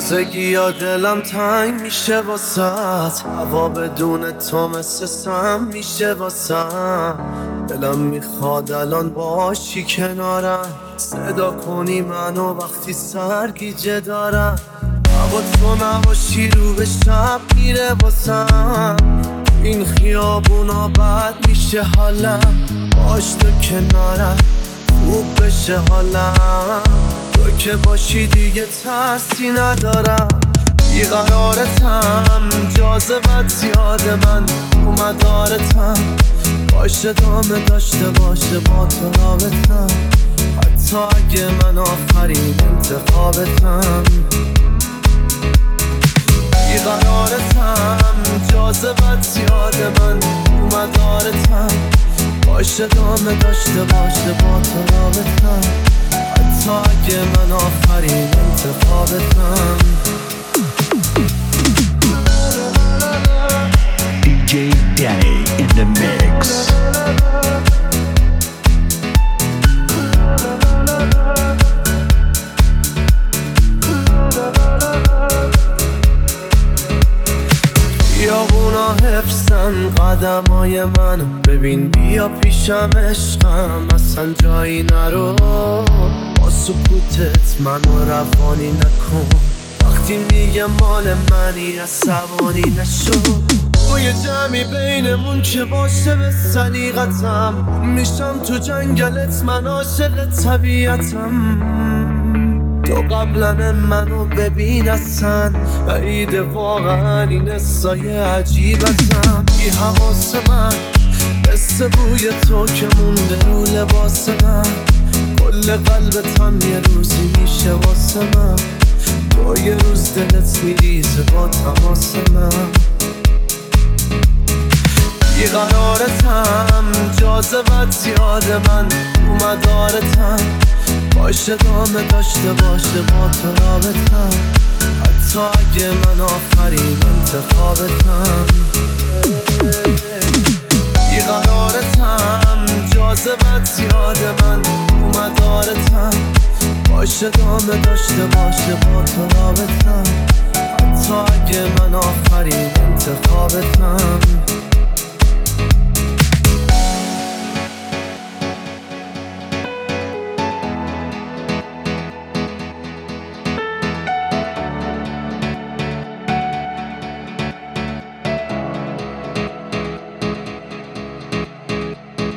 تازگی یا دلم تنگ میشه واسط، هوا بدون تو مثل سم میشه واسم. دلم میخواد الان باشی کنارم، صدا کنی منو وقتی سرگیجه دارم. هوا تو نباشی رو به شب میره واسم، این خیابونا بد میشه حالم. باش تو کنارم خوب بشه حالم، تو که باشی دیگه ترسی ندارم. بیقرارتم جاذبت زیاد من رو مدارتم، باشه دامه داشته باشه با تو رابطم، حتی اگه من آخرین انتخابتم. بیقرارتم جاذبت زیاد من رو مدارتم، باشه دامه داشته باشه با تو رابطم، حتی اگه من آخرین انتخابتم. DJ Danny in the mix. خیابونا حفظن قدمای منو، ببین بیا پیشم عشقم، اصلا جایی نرو. با سکوتت منو روانی نکن، وقتی میگه مال منی عصبانی نشو. توی جمعی بینمون که باشه به سلیقتم، میشم تو جنگلت من عاشق طبیعتم. تو قبلا منو ببین اصلا بعیده واقعا این سایه عجیبتم. بی حواس من مثل بوی تو که مونده رو لباس من، کل قلبتم یه روزی میشه واسه من، تو یه روز دلت میریزه با تماس من. بیقرارتم جاذبت زیاد من رو مدارتم، باشه دامه داشته باشه با تو رابطم، حتی اگه من آخرین انتخابتم. بیقرارتم جاذبت زیاد من رو مدارتم، باشه دامه داشته باشه با تو رابطم، حتی اگه من آخرین انتخابتم.